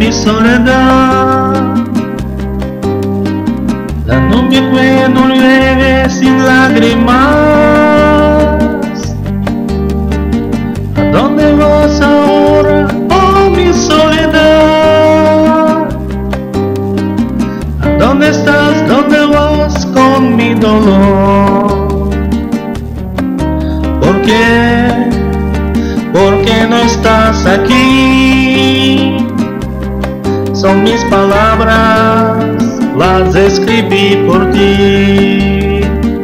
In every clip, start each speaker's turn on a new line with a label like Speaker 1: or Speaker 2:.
Speaker 1: mi soledad. La nube que no llueve sin lágrimas. ¿A dónde vas ahora, oh mi soledad? ¿A dónde estás, dónde vas con mi dolor? ¿Por qué? ¿Por qué no estás aquí? Son mis palabras, las escribí por ti.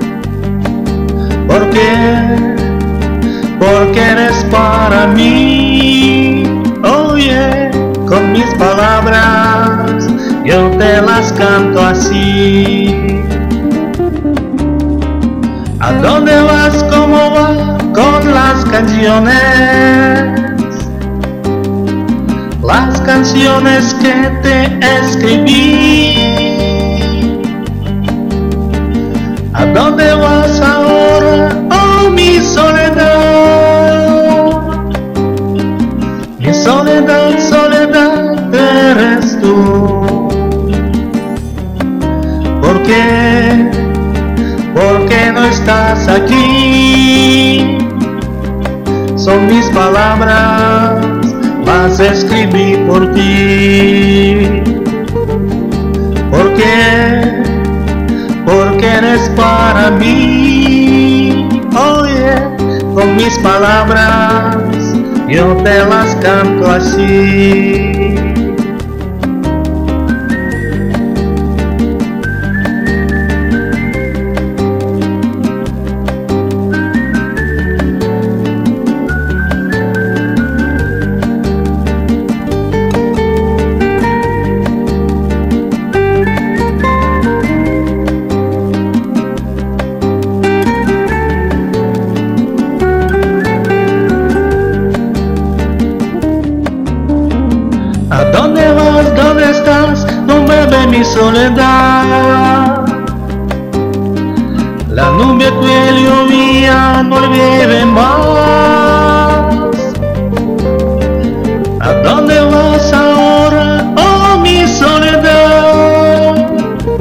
Speaker 1: ¿Por qué? Porque eres para mí. Oye, con mis palabras yo te las canto así. ¿A dónde vas? ¿Cómo va con las canciones? Las canciones que te escribí. ¿A dónde vas ahora, oh mi soledad? Mi soledad, soledad eres tú. ¿Por qué? ¿Por qué no estás aquí? Son mis palabras, las escribí por ti. ¿Por qué? Porque eres para mí. Oye, con mis palabras yo te las canto así. ¿A dónde vas? ¿Dónde estás? No me ve mi soledad. La nube que llovía no llueve más. ¿A dónde vas ahora, oh mi soledad?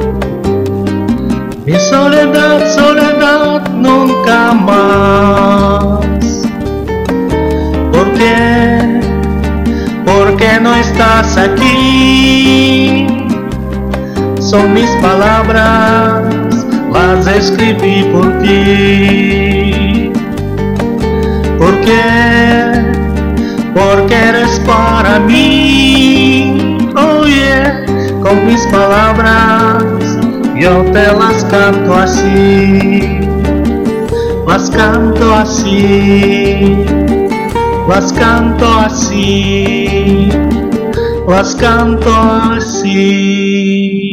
Speaker 1: Mi soledad, soledad, nunca más. ¿Por qué? ¿Por qué no estás aquí? Son mis palabras, las escribí por ti. ¿Por qué? Porque eres para mí. Oye, con mis palabras yo te las canto así. Las canto así. Las canto así, las canto así.